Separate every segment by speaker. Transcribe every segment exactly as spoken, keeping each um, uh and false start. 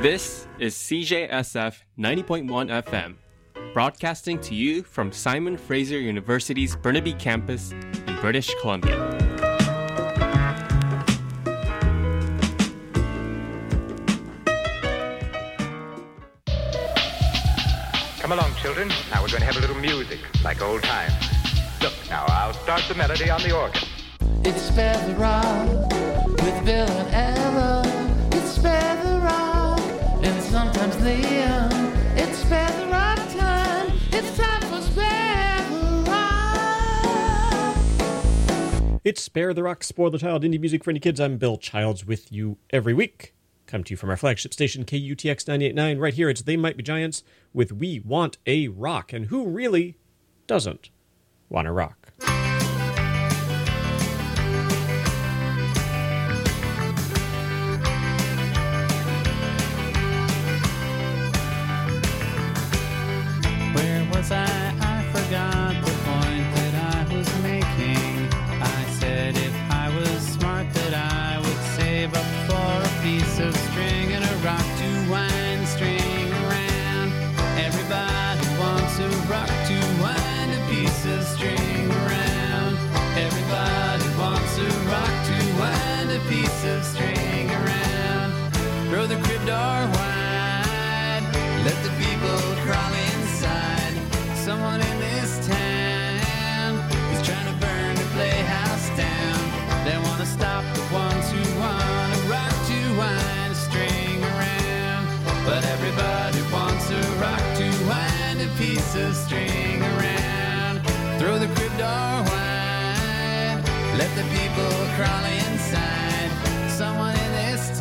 Speaker 1: This is C J S F ninety point one F M, broadcasting to you from Simon Fraser University's Burnaby campus in British Columbia.
Speaker 2: Come along, children. Now we're going to have a little music, like old times. Look, now I'll start the melody on the organ.
Speaker 3: It's Spare the Rock with Bill and Ella. It's Spare the Rock and sometimes Liam. It's Spare the Rock time. It's time for Spare the Rock.
Speaker 4: It's Spare the Rock, Spoil the Child, indie music for any kids. I'm Bill Childs with you every week. Come to you from our flagship station, K U T X ninety-eight point nine. Right here, it's They Might Be Giants with We Want a Rock. And who really doesn't want a rock?
Speaker 5: Where was I? I forgot the point that I was making. I said if I was smart that I would save up for a piece of string and a rock to wind string around. Everybody wants a rock to wind a piece of string around. Everybody wants a rock to wind a piece of string around. Throw the crib door wide, let the people crawl inside. Someone in this town is trying to burn the playhouse down. They want to stop the ones who want a rock to wind a string around. But everybody wants a rock to wind a piece of string around. Throw the crib door wide, let the people crawl inside. Someone in this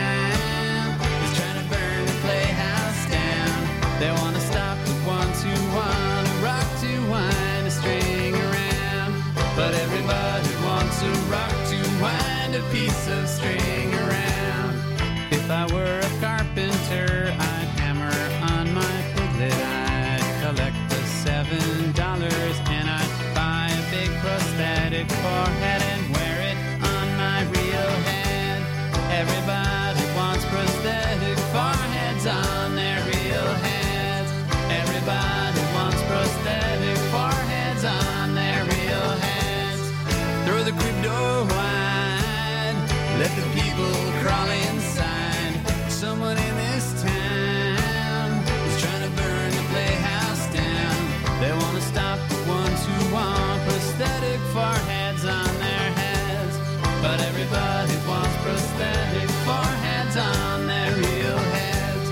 Speaker 5: town is trying to burn the playhouse down. They want to stop the ones who want a rock to wind a string around. But everybody wants a rock to wind a piece of string around. If I were a carpenter, I'd hammer on my piglet. I'd collect the seven dollars and I'd buy a big prosthetic forehead and wear it on my real head. Everybody wants prosthetic foreheads on their real heads. Everybody wants prosthetic foreheads on their real heads. Throw the crib door wide, let the people crawl inside. Someone in this town is trying to burn the playhouse down. They want to stop the ones who want prosthetic foreheads on their heads. But everybody wants prosthetic foreheads on their real heads.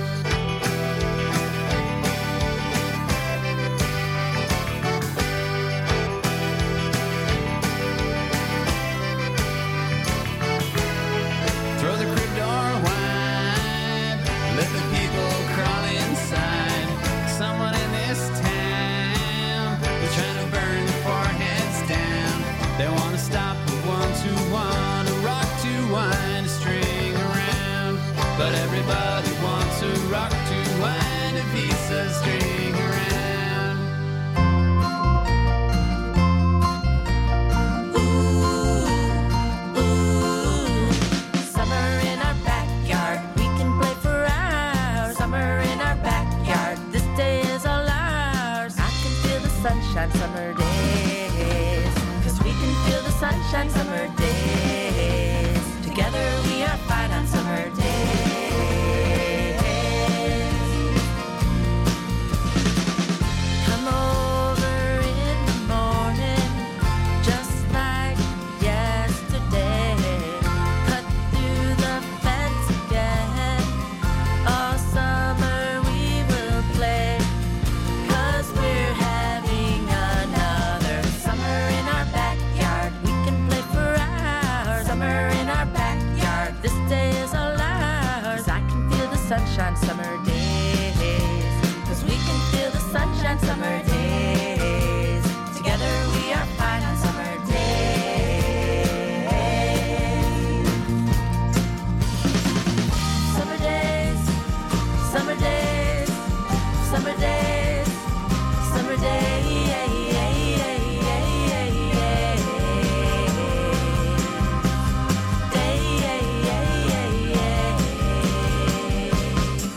Speaker 5: Throw the crib door wide, let the people crawl inside. Someone in this town is trying to burn the foreheads down. They want to stop the ones who want a rock to wind a string around. But everybody wants a rock to wind a piece of string around.
Speaker 6: Summer in our backyard, we can play for hours. Summer in our backyard, this day is all ours. I can feel the sunshine summer days, 'cause we can feel the sunshine summer days. Together we are fine on summer days. Come over in the morning, just like yesterday. Cut through the fence again. All summer we will play, 'cause we're having another summer in our backyard. We can play for hours. Summer in our backyard, this day is all ours. I can feel the sunshine summer days, 'cause we can feel the sunshine summer days. Together we are fine on summer days. Summer days, summer days, summer days, summer days. Day.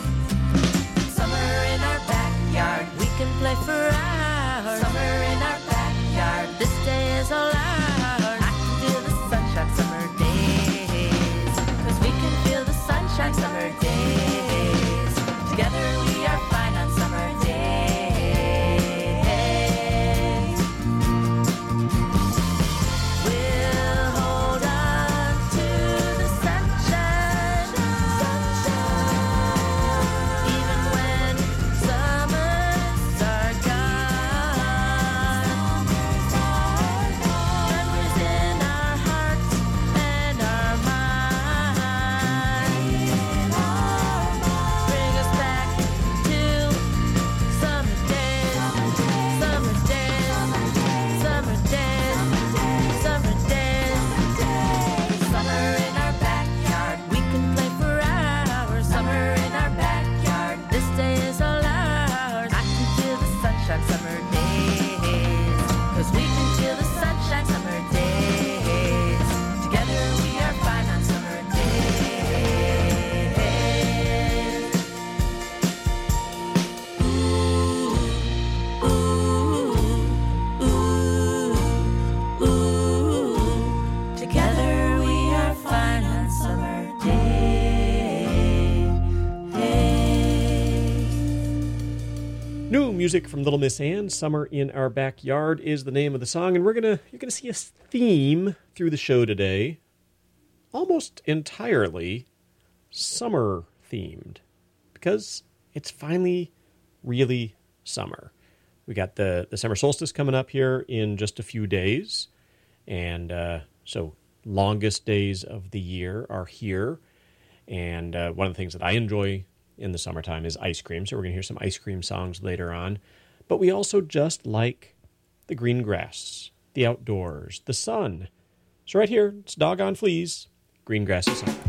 Speaker 4: music from Little Miss Anne. Summer in Our Backyard is the name of the song, and we're gonna you're gonna see a theme through the show today, almost entirely summer themed, because it's finally really summer. We got the the summer solstice coming up here in just a few days, and uh, so longest days of the year are here. And uh, one of the things that I enjoy in the summertime is ice cream, so we're going to hear some ice cream songs later on. But we also just like the green grass, the outdoors, the sun. So right here, it's Doggone Fleas, Green Grass is Summer.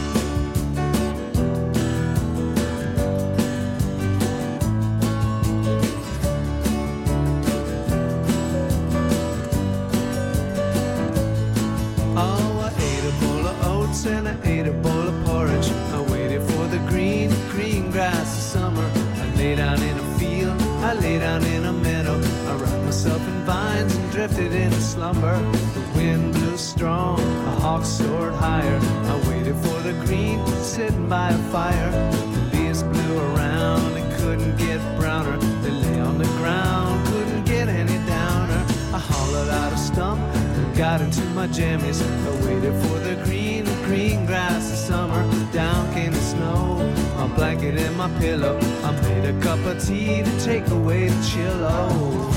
Speaker 7: Oh, I ate a bowl of oats and I ate a bowl of porridge. I waited for the green, green grass of summer. I lay down in a field, I lay down in a meadow. I wrapped myself in vines and drifted into slumber. The wind blew strong, a hawk soared higher. I waited for the green, sitting by a fire. The leaves blew around and couldn't get browner. They lay on the ground, couldn't get any downer. I hollowed out a stump and got into my jammies. I waited for the green, green grass of summer. Down came the snow, my blanket and my pillow. I made a cup of tea to take away the chill. Oh.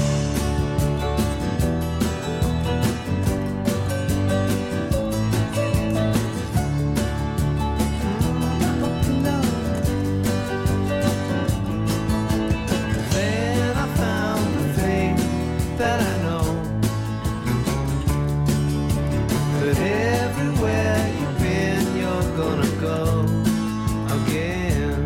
Speaker 7: Then I found the thing that I know, that everywhere you've been, you're gonna go again.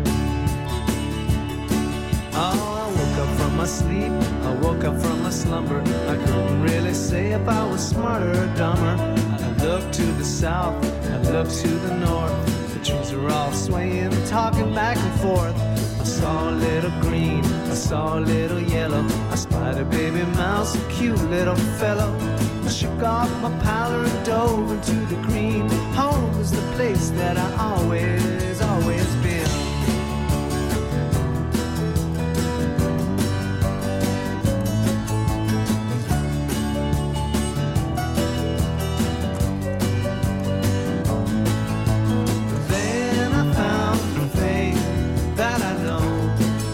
Speaker 7: Oh, I woke up from my sleep, I woke up from my slumber. I couldn't really say if I was smarter or dumber. I looked to the south, I looked to the north. The trees are all swaying, talking back and forth. I saw a little green, I saw a little yellow. I spied a baby mouse, a cute little fellow. I shook off my pallor and dove into the green. Home is the place that I always, always been. Then I found the thing that I know,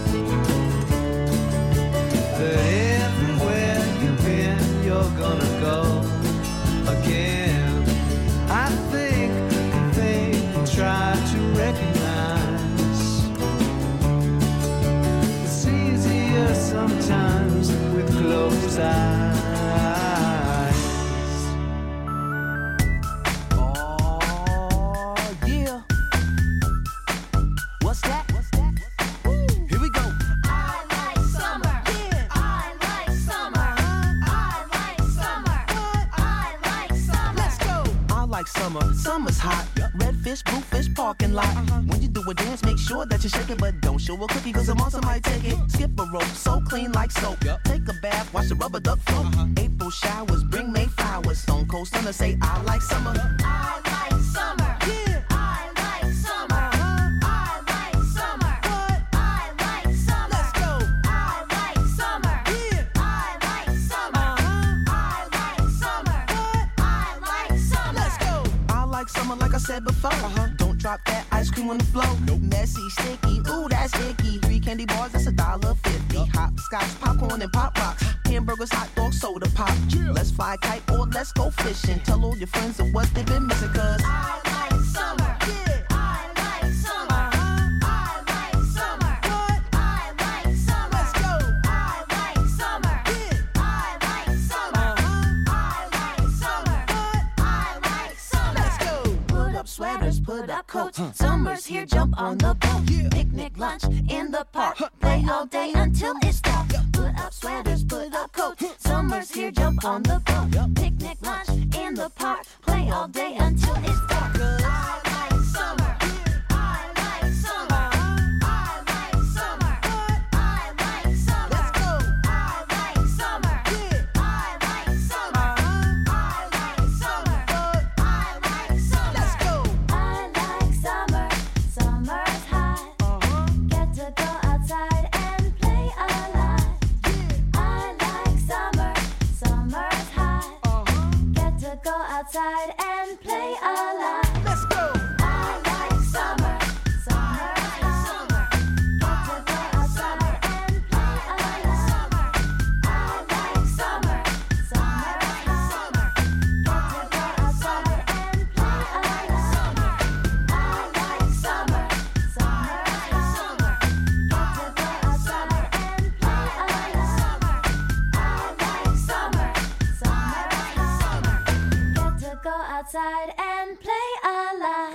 Speaker 7: that everywhere you've been, you're gonna go again. I think they try to recognize. It's easier sometimes with closed eyes. Oh, yeah. What's that? What's that? Here we go.
Speaker 6: I like summer. I like summer. I like summer. I like summer.
Speaker 7: Let's go. I like summer. Summer's hot. Redfish, bluefish, parking lot. When you do a dance, make sure that you shake it, but don't show a cookie, cause a monster might take it. Skip a rope, so clean like soap. Take a bath, watch the rubber duck float. April showers, bring May flowers. Stone Cold Stunner say, I like summer.
Speaker 6: I like summer. I like summer. I like summer. I like summer.
Speaker 7: Let's go.
Speaker 6: I like summer. I like summer. I like summer. I like summer.
Speaker 7: Let's go. I like summer, like I said before. Don't drop that ice cream on the floor. Messy, sticky, ooh, that's icky. Three candy bars, that's a dollar fifty. Hopscotch, popcorn, and pop rocks. Hamburgers, hot dogs, soda pop. Let's fly a kite or let's go fishing. Tell all your friends of what they've been missing, cause
Speaker 6: I like summer. I like summer. I like summer. I like summer.
Speaker 7: let's go.
Speaker 6: I like summer. I like summer. I like summer. I like summer.
Speaker 7: Let's go.
Speaker 6: Put up sweaters, put up coats. Summer's here, jump on the boat. Picnic lunch in the park. Play all day until it's dark. Put up sweaters, put up coats. Summer's here, jump on the boat. Picnic lunch in the park. Play all day until it's dark. I like summer. I like summer. I like summer. I like summer.
Speaker 7: Let's go.
Speaker 6: I like summer. I like summer. I like summer. I like summer.
Speaker 7: Let's go.
Speaker 6: I like summer. Summer's hot. Get to go outside and play a lot.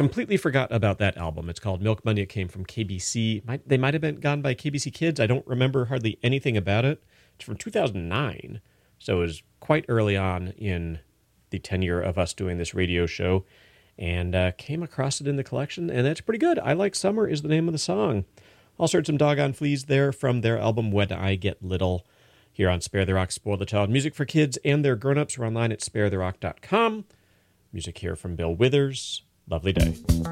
Speaker 4: completely forgot about that album. It's called Milk Money. It came from K B C. Might, they might have been gone by K B C Kids. I don't remember hardly anything about it. It's from two thousand nine, so it was quite early on in the tenure of us doing this radio show, and uh, came across it in the collection, and that's pretty good. I Like Summer is the name of the song. Also heard some Doggone Fleas there from their album When I Get Little, here on Spare the Rock, Spoil the Child. Music for kids and their grown-ups. We're online at spare the rock dot com. Music here from Bill Withers. Lovely Day.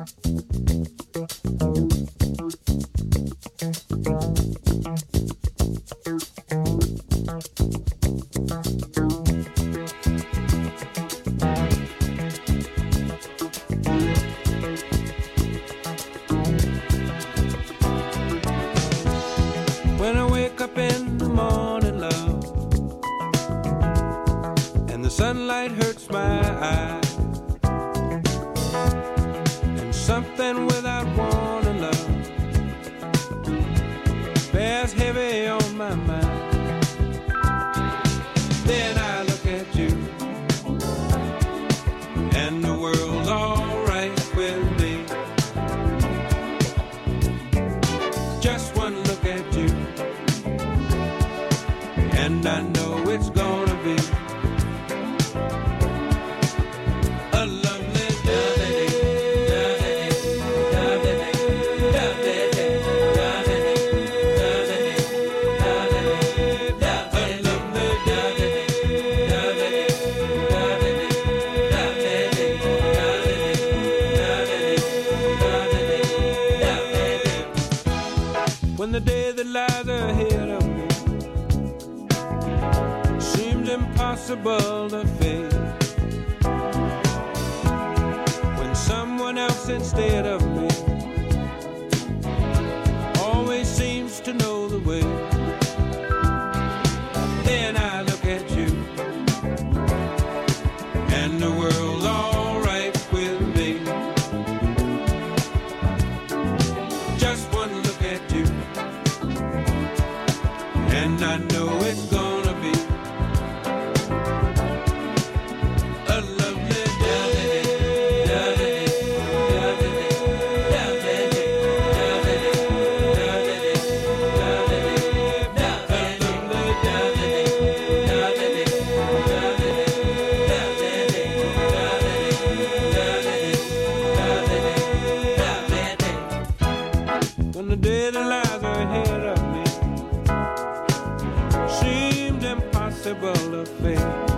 Speaker 7: When I wake up in the morning, love, and the sunlight hurts my eyes, and something without warning, love, bears heavy on my mind. Then I look at you, and the world's alright with me. Just one look at you, and I know it's gonna be a lovely day. When the day that lies ahead of me seems impossible to face, when someone else instead of me always seems to know the way, then I look at you, and the world's alright with me. Just one look at you, and I know it's gonna be a lovely day. When the day that lies ahead of me seemed impossible to face,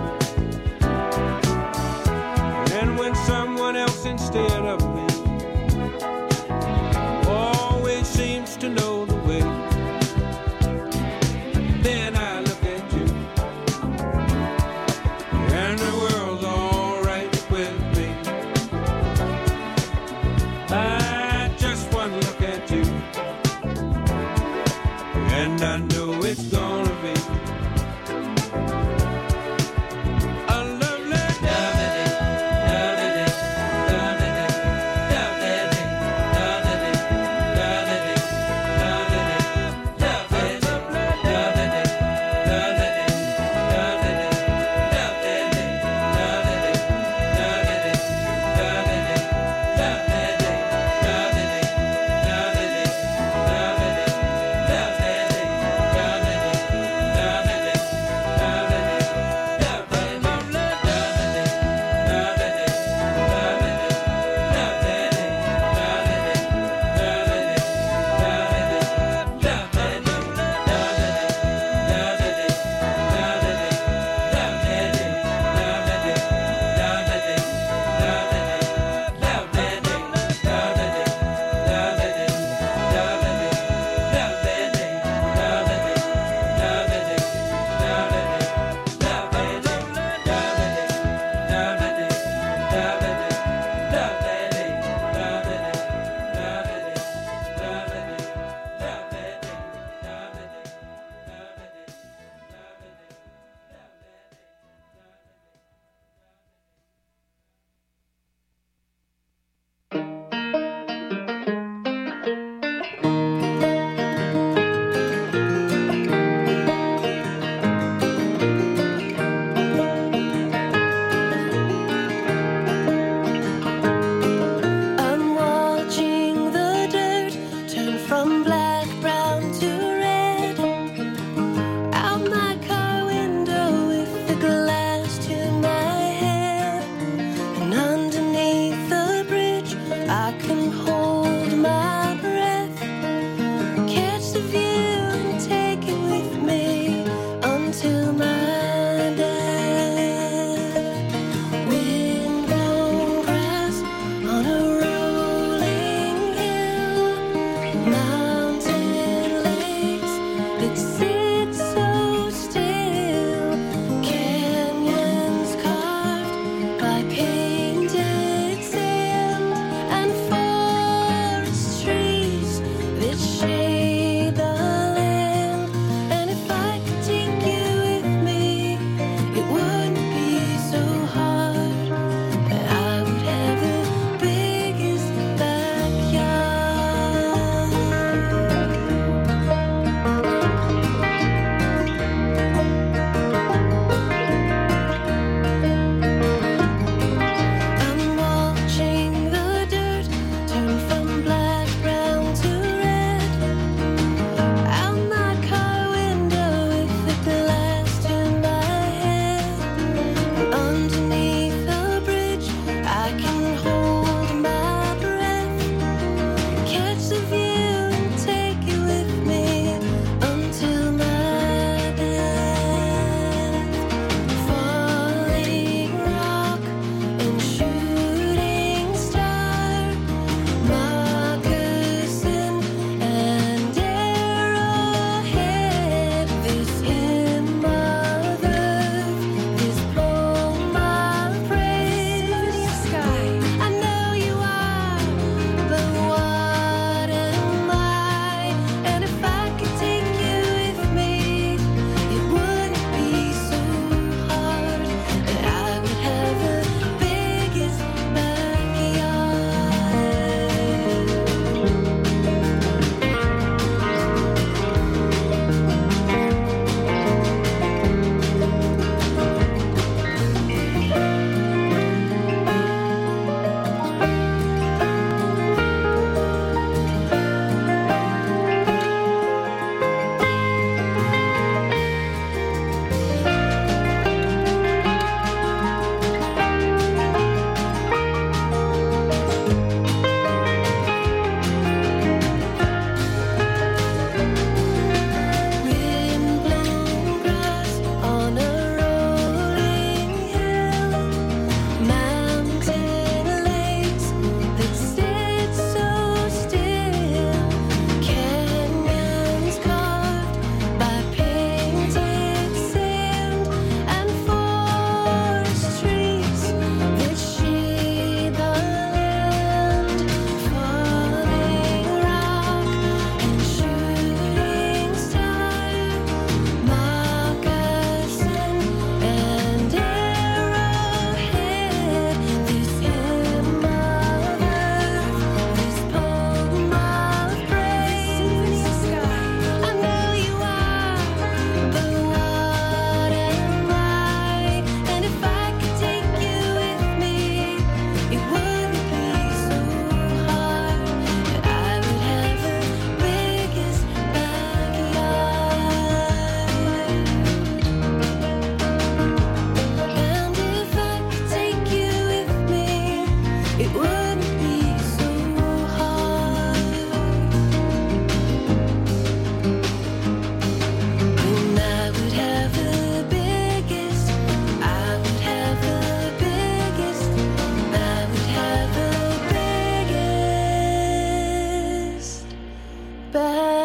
Speaker 7: and when someone else instead of me always seems to know the way, then I look at you, and the world's alright with me. I just one look at you,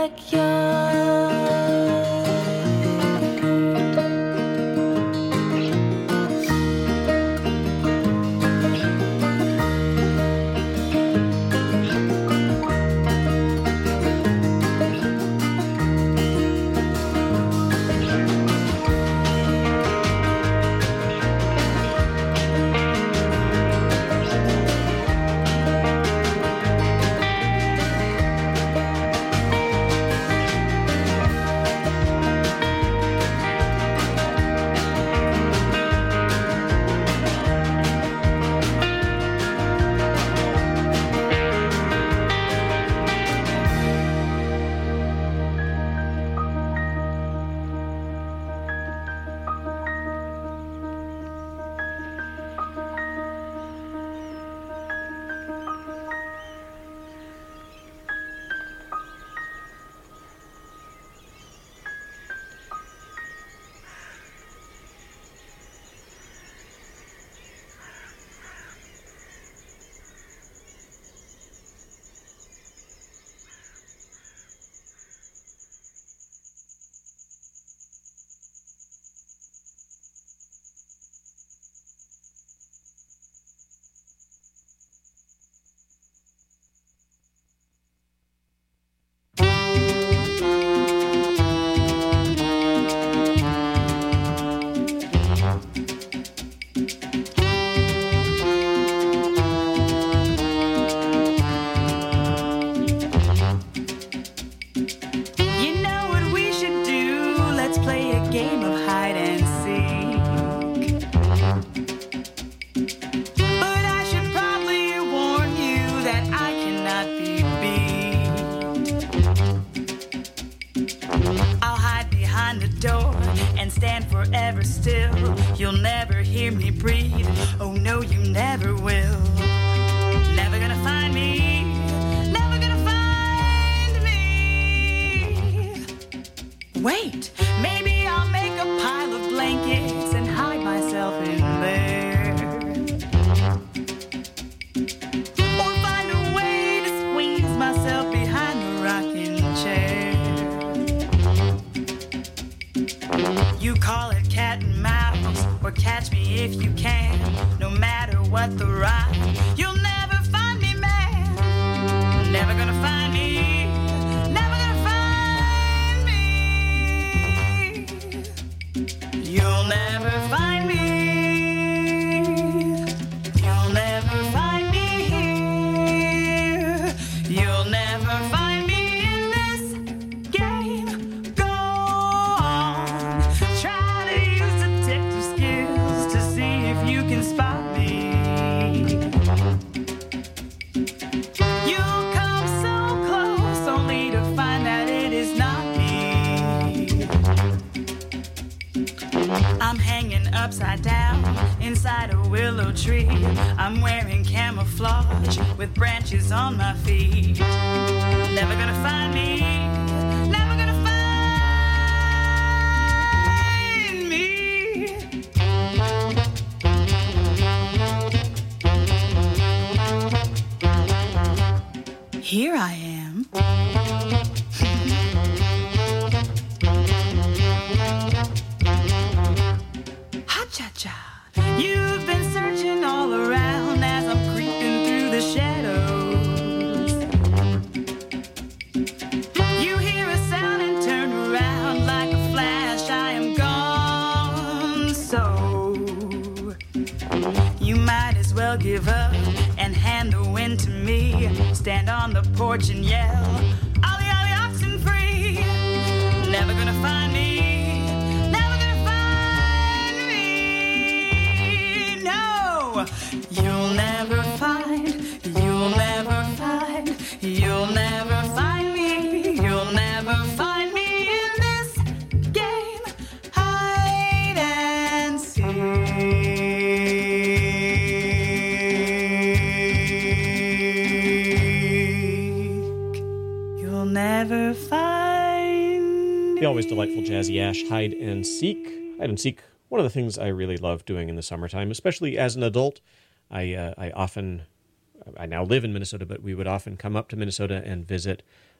Speaker 4: Delightful jazzy ash, hide and seek. Hide and seek, one of the things I really love doing in the summertime, especially as an adult. I uh, I often, I now live in Minnesota, but we would often come up to Minnesota and visit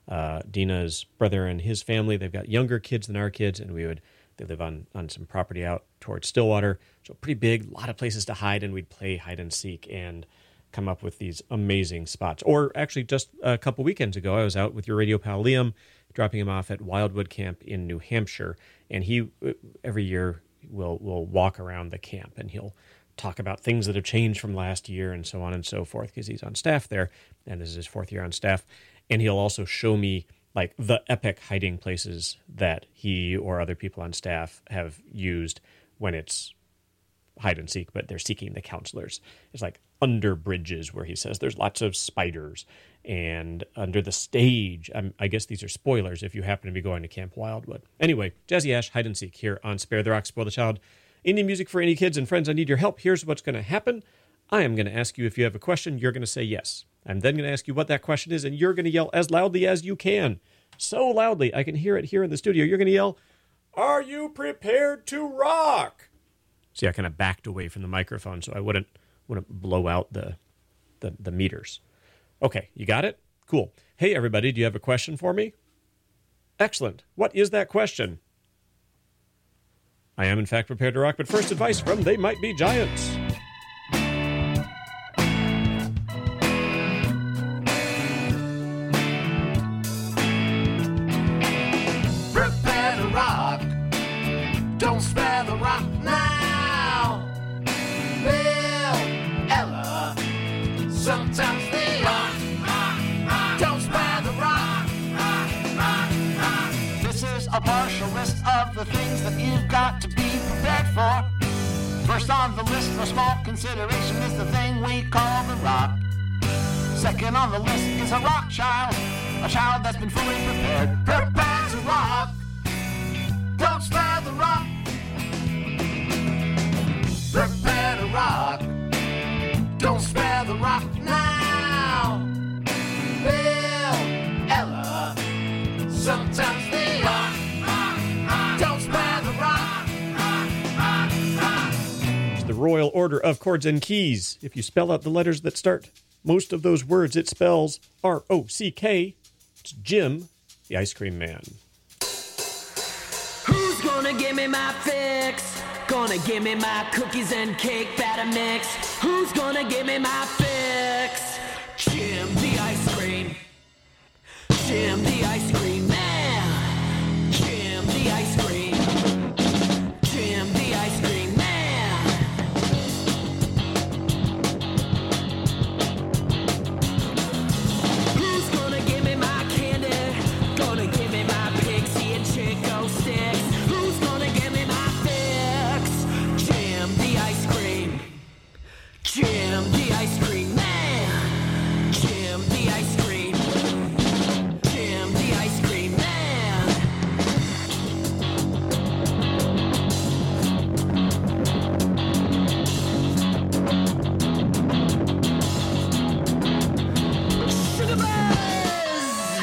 Speaker 4: uh, Dina's brother and his family. They've got younger kids than our kids, and we would they live on, on some property out towards Stillwater. So pretty big, a lot of places to hide, and we'd play hide and seek and come up with these amazing spots. Or actually, just a couple weekends ago, I was out with your radio pal Liam, dropping him off at Wildwood Camp in New Hampshire, and he every year will will walk around the camp, and he'll talk about things that have changed from last year and so on and so forth, because he's on staff there, and this is his fourth year on staff. And he'll also show me like the epic hiding places that he or other people on staff have used when it's hide and seek, but they're seeking the counselors. It's like under bridges where he says there's lots of spiders, and under the stage. I'm, I guess these are spoilers if you happen to be going to Camp Wildwood. Anyway, Jazzy Ash, hide and seek here on Spare the Rock, Spoil the Child. Indie music for any kids and friends. I need your help. Here's what's going to happen. I am going to ask you if you have a question. You're going to say yes. I'm then going to ask you what that question is, and you're going to yell as loudly as you can. So loudly, I can hear it here in the studio. You're going to yell, "Are you prepared to rock?" See, I kind of backed away from the microphone so I wouldn't wouldn't blow out the, the, the meters. Okay, you got it? Cool. Hey, everybody, do you have a question for me? Excellent. What is that question? I am, in fact, prepared to rock, but first advice from They Might Be Giants.
Speaker 3: Prepare to rock. Don't spare the rock now. Bill, Ella, sometimes they are. Don't spare the rock. This is a partial list of the things that you've got to be prepared for. First on the list for small consideration is the thing we call the rock. Second on the list is a rock child, a child that's been fully prepared. Prepare to rock. Don't spare the rock. Prepare to rock. Don't spare the rock now. Bill, Ella, sometimes they are. Don't spare the rock.
Speaker 4: It's the Royal Order of Chords and Keys. If you spell out the letters that start most of those words, it spells R O C K. It's Jim, the Ice Cream Man.
Speaker 8: Who's gonna give me my fix? Gonna give me my cookies and cake batter mix? Who's gonna give me my fix?